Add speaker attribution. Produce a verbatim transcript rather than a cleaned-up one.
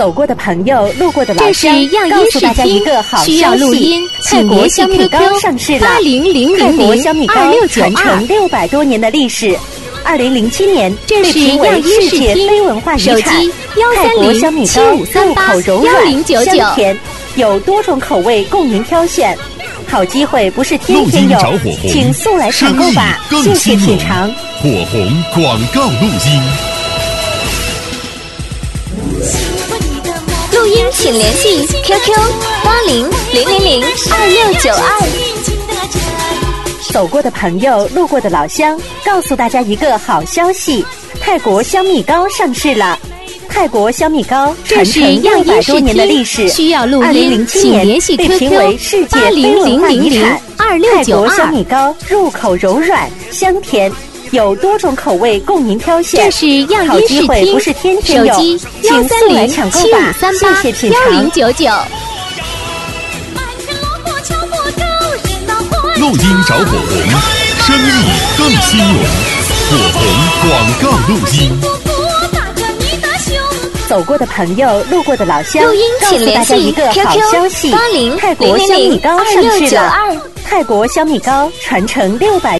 Speaker 1: 走过的朋友，路过的老
Speaker 2: 这
Speaker 1: 乡，
Speaker 2: 是样
Speaker 1: 告诉
Speaker 2: 音视听
Speaker 1: 大家一个，好
Speaker 2: 需要
Speaker 1: 消息
Speaker 2: 录音，
Speaker 1: 泰国
Speaker 2: 请联系
Speaker 1: 小米
Speaker 2: Q
Speaker 1: 糕
Speaker 2: Q
Speaker 1: 上市了。
Speaker 2: 八零零
Speaker 1: 泰
Speaker 2: 零零
Speaker 1: 国小米糕
Speaker 2: 二六九
Speaker 1: 传承
Speaker 2: 二。
Speaker 1: 六百多年的历史。二零零七年
Speaker 2: 这是
Speaker 1: 被评为
Speaker 2: 样音
Speaker 1: 世界
Speaker 2: 视听
Speaker 1: 非文化遗
Speaker 2: 手
Speaker 1: 产
Speaker 2: 机。幺
Speaker 1: 泰
Speaker 2: 三零
Speaker 1: 国小米
Speaker 2: 七
Speaker 1: 糕
Speaker 2: 五三八
Speaker 1: 入口柔
Speaker 2: 幺
Speaker 1: 软
Speaker 2: 零九九。
Speaker 1: 香甜，有多种口味供您挑选。好机会不是天
Speaker 3: 录音
Speaker 1: 天有
Speaker 3: 找火红，
Speaker 1: 请速来抢购吧！
Speaker 3: 生意
Speaker 1: 谢谢
Speaker 3: 更兴隆
Speaker 1: 品尝。
Speaker 3: 火红广告录音。
Speaker 2: 录音请联系 Q Q 八零零零零二六九二。
Speaker 1: 走过的朋友，路过的老乡，告诉大家一个好消息：泰国香蜜糕上市了。泰国香蜜糕传
Speaker 2: 这是
Speaker 1: 承六
Speaker 2: 样音视
Speaker 1: 百多年的历
Speaker 2: 听
Speaker 1: 史，
Speaker 2: 需要录
Speaker 1: 二零
Speaker 2: 音，
Speaker 1: 零七年
Speaker 2: 请联系
Speaker 1: 被
Speaker 2: Q
Speaker 1: 评
Speaker 2: Q
Speaker 1: 为世界
Speaker 2: 八
Speaker 1: 非
Speaker 2: 零零
Speaker 1: 文化遗
Speaker 2: 零零
Speaker 1: 产。
Speaker 2: 二六
Speaker 1: 泰
Speaker 2: 九二。
Speaker 1: 国香蜜糕入口柔软香甜，有多种口味供您挑选。
Speaker 2: 这是样
Speaker 1: 好
Speaker 2: 音视听
Speaker 1: 机会不是天天有，
Speaker 2: 手机幺
Speaker 1: 请
Speaker 2: 三零
Speaker 1: 速来抢购
Speaker 2: 七五
Speaker 1: 吧！
Speaker 2: 三八
Speaker 1: 谢谢品
Speaker 2: 幺零
Speaker 1: 尝。
Speaker 2: 九九。
Speaker 3: 录音找火红，生意更兴隆。火红广告录音。
Speaker 1: 走过的朋友，路过的老乡，
Speaker 2: 录音
Speaker 1: 告诉大
Speaker 2: 请联系
Speaker 1: 家一个
Speaker 2: Q
Speaker 1: 好
Speaker 2: Q
Speaker 1: 消息：
Speaker 2: 八零
Speaker 1: 泰国香蜜糕
Speaker 2: 二
Speaker 1: 上
Speaker 2: 六九
Speaker 1: 市了。
Speaker 2: 二。
Speaker 1: 泰国香蜜糕传承六百。